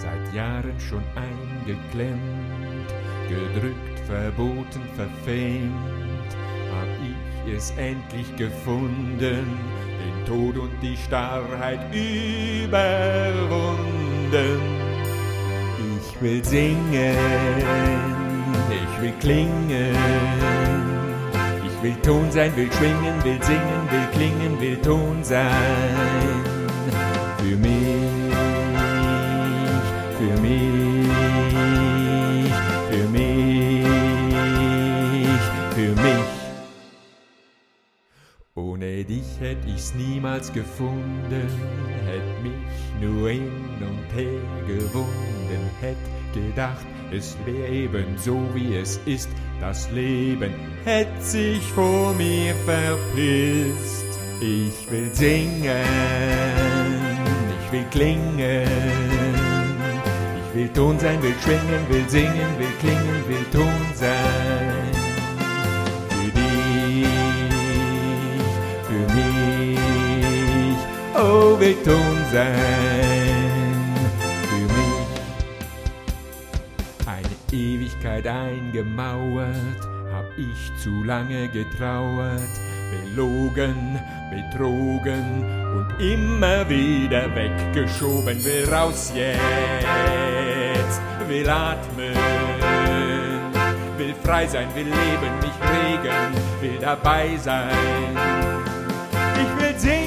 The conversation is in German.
seit Jahren schon eingeklemmt, gedrückt, verboten, verfemt, hab ich es endlich gefunden, den Tod und die Starrheit überwunden. Ich will singen, ich will klingen, ich will Ton sein, will schwingen, will singen, will klingen, will Ton sein. Für mich, für mich, für mich, für mich. Ohne dich hätt ich's niemals gefunden, hätt mich nur hin und her gewunden, hätt gedacht, es wär eben so wie es ist, das Leben hätt sich vor mir verpisst. Ich will singen, ich will klingen, ich will Ton sein, will schwingen, will singen, will klingen, will Ton sein. Für dich, für mich, oh, will Ton sein. Für mich eine Ewigkeit eingemauert, hab ich zu lange getrauert, belogen, betrogen und immer wieder weggeschoben. Will raus jetzt, will atmen, will frei sein, will leben, mich regen, will dabei sein. Ich will sehen.